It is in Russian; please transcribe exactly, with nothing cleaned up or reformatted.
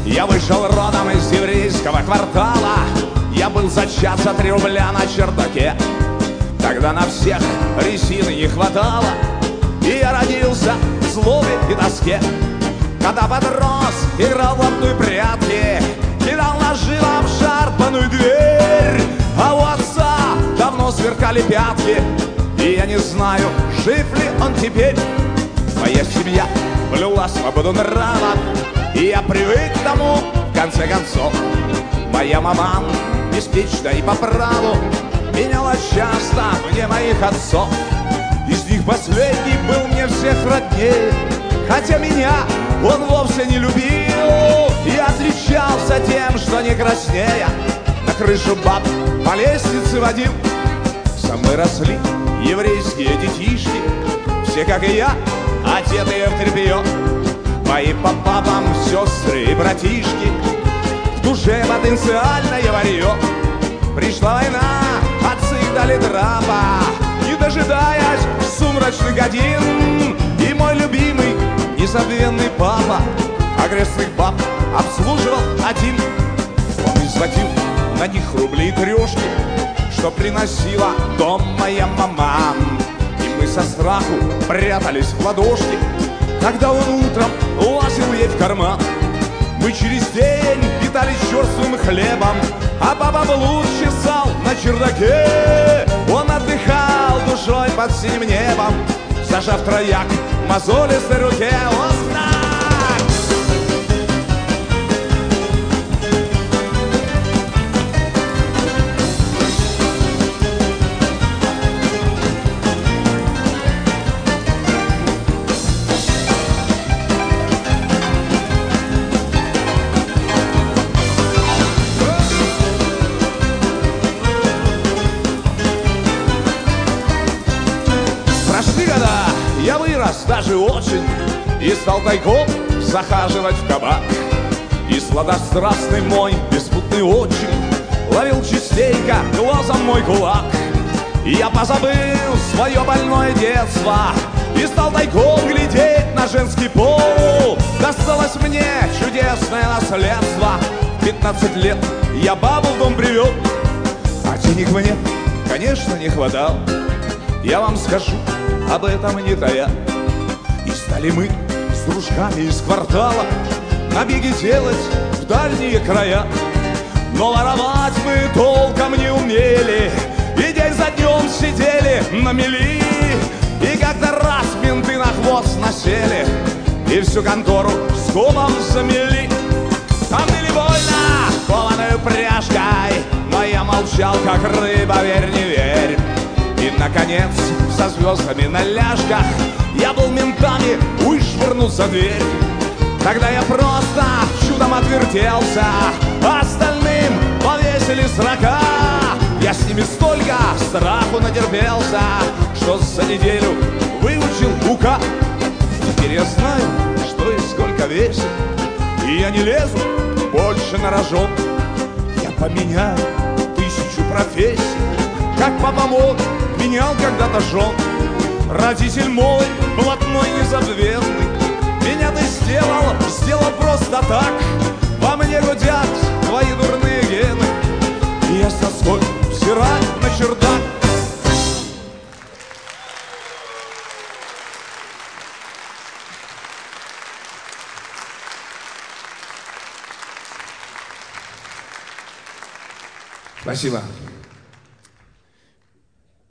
Я вышел родом из еврейского квартала. Я был зачат за три рубля на чердаке. Тогда на всех резины не хватало, и я родился в злобе и тоске. Когда подрос, играл в лапную прятки, кидал ножи в обшарпанную дверь. А у отца давно сверкали пятки, и я не знаю, жив ли он теперь. Моя семья блюла свободу нрава, и я привык к тому, в конце концов. Моя маман беспечна и по праву меняла часто мне моих отцов. Из них последний был мне всех роднее, хотя меня он вовсе не любил и отличался тем, что не краснея на крышу баб по лестнице водил. Со мной росли еврейские детишки, все, как и я, одетые в тряпье. Мои по папам сестры и братишки, в душе потенциальное варье. Пришла война, отцы дали драпа, не дожидаясь сумрачных годин. И мой любимый, незабвенный папа окрестных баб обслуживал один. Он изводил на них рубли и трешки, что приносила дом моя мама. И мы со страху прятались в ладошки, когда он утром лазил ей в карман. Мы через день питались черствым хлебом, а папа блуд чесал на чердаке. Он отдыхал душой под синим небом, зажав трояк мозолистой руке. Он знает. Прошли года, я вырос даже очень, и стал тайком захаживать в кабак. И сладострастный мой беспутный отчим ловил частенько глазом мой кулак. И я позабыл свое больное детство и стал тайком глядеть на женский пол. Досталось мне чудесное наследство. В пятнадцать лет я бабу в дом привел, а денег мне, конечно, не хватало. Я вам скажу об этом не тая. И стали мы с дружками из квартала набеги делать в дальние края. Но воровать мы толком не умели, и день за днем сидели на мели. И как-то раз менты на хвост насели и всю контору с гумом замели. Там били больно кованой пряжкой, но я молчал, как рыба, верь, не верь. И, наконец, со звездами на ляжках я был ментами вышвырнут за дверь. Тогда я просто чудом отвертелся, а остальным повесили срока. Я с ними столько страху натерпелся, что за неделю выучил УК. Теперь я знаю, что и сколько весит, и я не лезу больше на рожон. Я поменяю тысячу профессий, как папа мой менял когда-то жен. Родитель мой, блатной незабвенный, меня ты сделал, сделал просто так. Во мне гудят твои дурные гены, и я с тоской взираю на чердак. Спасибо.